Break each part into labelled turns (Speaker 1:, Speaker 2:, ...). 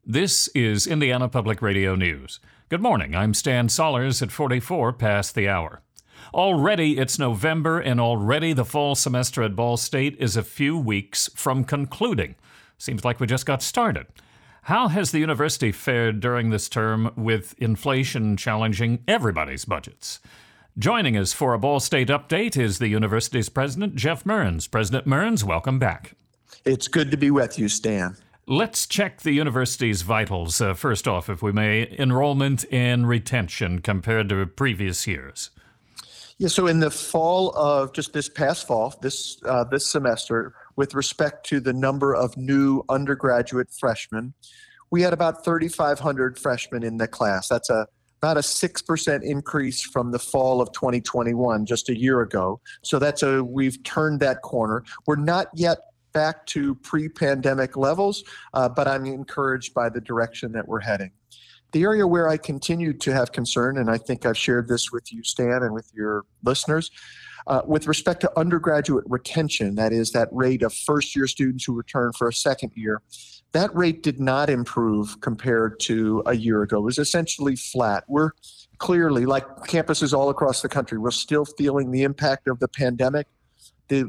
Speaker 1: This is Indiana Public Radio News. Good morning, I'm Stan Sollers at 44 past the hour. Already it's November, and already the fall semester at Ball State is a few weeks from concluding. Seems like we just got started. How has the university fared during this term with inflation challenging everybody's budgets? Joining us for a Ball State update is the university's president, Jeff Mearns. President Mearns, welcome back.
Speaker 2: It's good to be with you, Stan.
Speaker 1: Let's check the university's vitals. First off, if we may, enrollment and retention compared to previous years.
Speaker 2: Yeah, so in the fall of just this past fall, this semester, with respect to the number of new undergraduate freshmen, we had about 3,500 freshmen in the class. That's about a 6% increase from the fall of 2021, just a year ago. So we've turned that corner. We're not yet back to pre-pandemic levels, but I'm encouraged by the direction that we're heading. The area where I continue to have concern, and I think I've shared this with you, Stan, and with your listeners, with respect to undergraduate retention, that is that rate of first-year students who return for a second year, that rate did not improve compared to a year ago. It was essentially flat. We're clearly, like campuses all across the country, we're still feeling the impact of the pandemic. The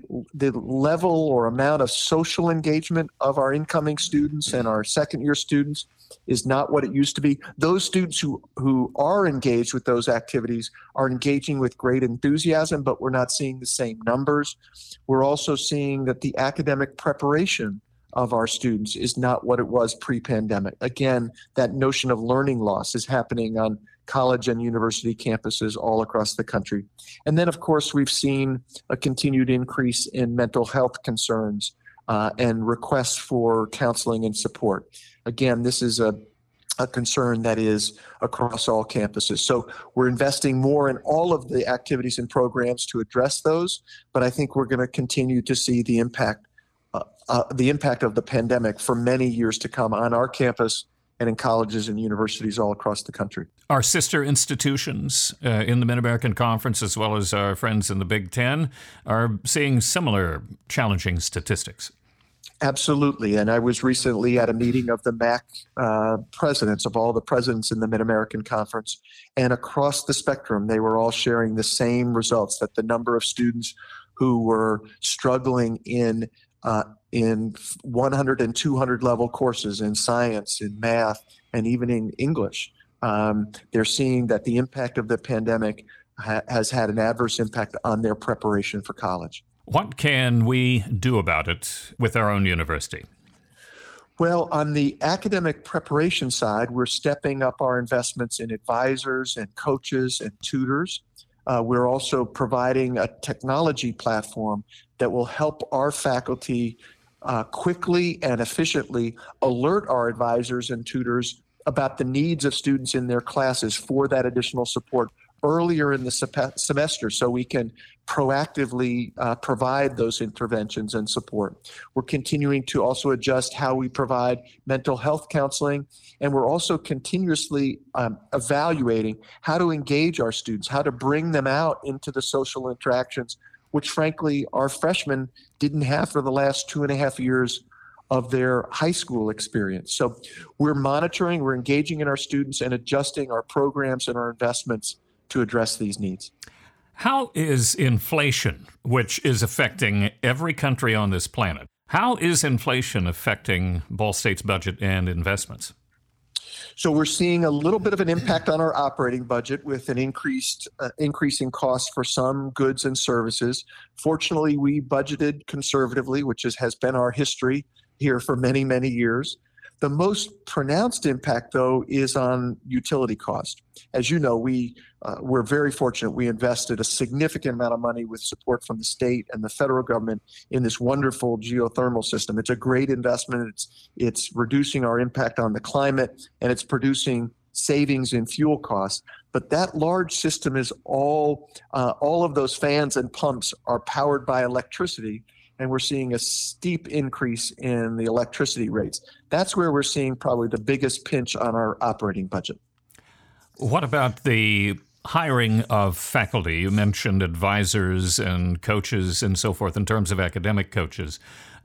Speaker 2: level or amount of social engagement of our incoming students and our second-year students is not what it used to be. Those students who are engaged with those activities are engaging with great enthusiasm, but we're not seeing the same numbers. We're also seeing that the academic preparation of our students is not what it was pre-pandemic. Again, that notion of learning loss is happening on college and university campuses all across the country. And then, of course, we've seen a continued increase in mental health concerns and requests for counseling and support. Again, this is a concern that is across all campuses. So we're investing more in all of the activities and programs to address those, but I think we're going to continue to see the impact of the pandemic for many years to come on our campus and in colleges and universities all across the country.
Speaker 1: Our sister institutions in the Mid-American Conference, as well as our friends in the Big Ten, are seeing similar challenging statistics.
Speaker 2: Absolutely. And I was recently at a meeting of the MAC presidents, of all the presidents in the Mid-American Conference, and across the spectrum, they were all sharing the same results, that the number of students who were struggling in 100 and 200 level courses in science, in math, and even in English. They're seeing that the impact of the pandemic has had an adverse impact on their preparation for college.
Speaker 1: What can we do about it with our own university?
Speaker 2: Well, on the academic preparation side, we're stepping up our investments in advisors and coaches and tutors. We're also providing a technology platform that will help our faculty quickly and efficiently alert our advisors and tutors about the needs of students in their classes for that additional support earlier in the semester, so we can proactively provide those interventions and support. We're continuing to also adjust how we provide mental health counseling, and we're also continuously evaluating how to engage our students, how to bring them out into the social interactions, which frankly our freshmen didn't have for the last 2.5 years of their high school experience. So we're monitoring, we're engaging in our students and adjusting our programs and our investments to address these needs.
Speaker 1: How is inflation, which is affecting every country on this planet, how is inflation affecting Ball State's budget and investments?
Speaker 2: So we're seeing a little bit of an impact on our operating budget with an increasing cost for some goods and services. Fortunately, we budgeted conservatively, which has been our history here for many, many years. The most pronounced impact, though, is on utility cost. As you know, we're very fortunate. We invested a significant amount of money with support from the state and the federal government in this wonderful geothermal system. It's a great investment. It's reducing our impact on the climate, and it's producing savings in fuel costs. But that large system is all of those fans and pumps are powered by electricity, and we're seeing a steep increase in the electricity rates. That's where we're seeing probably the biggest pinch on our operating budget.
Speaker 1: What about the hiring of faculty, you mentioned advisors and coaches and so forth in terms of academic coaches.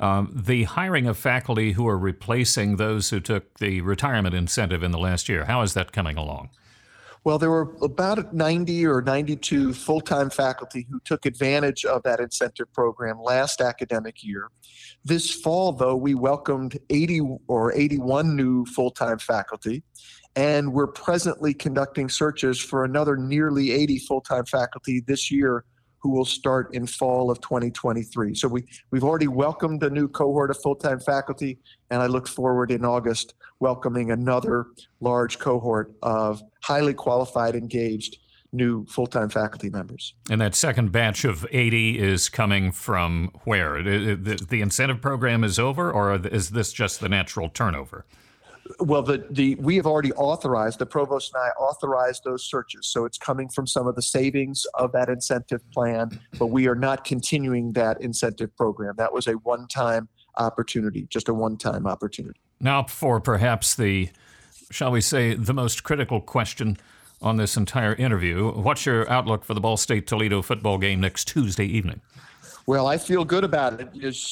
Speaker 1: The hiring of faculty who are replacing those who took the retirement incentive in the last year, how is that coming along?
Speaker 2: Well, there were about 90 or 92 full-time faculty who took advantage of that incentive program last academic year. This fall, though, we welcomed 80 or 81 new full-time faculty, and we're presently conducting searches for another nearly 80 full-time faculty this year who will start in fall of 2023. So we've already welcomed a new cohort of full-time faculty, and I look forward in August welcoming another large cohort of highly qualified, engaged new full-time faculty members.
Speaker 1: And that second batch of 80 is coming from where? The incentive program is over, or is this just the natural turnover?
Speaker 2: Well, we have already authorized, the provost and I authorized those searches. So it's coming from some of the savings of that incentive plan, but we are not continuing that incentive program. That was a one-time opportunity, just a one-time opportunity.
Speaker 1: Now for perhaps shall we say, the most critical question on this entire interview. What's your outlook for the Ball State-Toledo football game next Tuesday evening?
Speaker 2: Well, I feel good about it.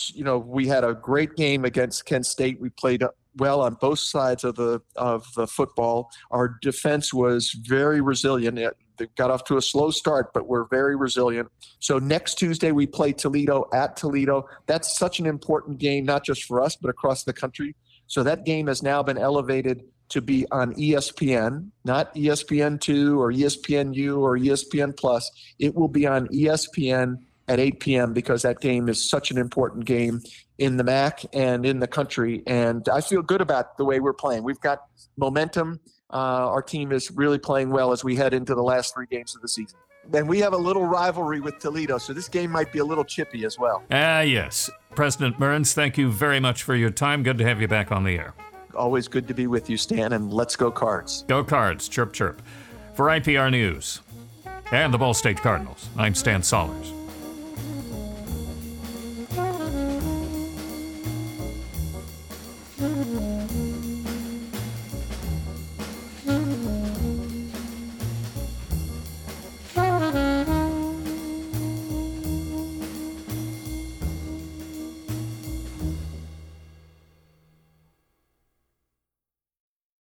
Speaker 2: We had a great game against Kent State. We played well on both sides of the football. Our defense was very resilient. They got off to a slow start, but we're very resilient. So next Tuesday we play Toledo at Toledo. That's such an important game, not just for us, but across the country. So that game has now been elevated to be on ESPN, not ESPN2 or ESPNU or ESPN Plus. It will be on ESPN at 8 p.m. because that game is such an important game in the MAC and in the country. And I feel good about the way we're playing. We've got momentum. Our team is really playing well as we head into the last 3 games of the season. And we have a little rivalry with Toledo, so this game might be a little chippy as well.
Speaker 1: Yes. President Mearns, thank you very much for your time. Good to have you back on the air.
Speaker 2: Always good to be with you, Stan, and let's go Cards.
Speaker 1: Go Cards, chirp, chirp. For IPR News and the Ball State Cardinals, I'm Stan Sollers.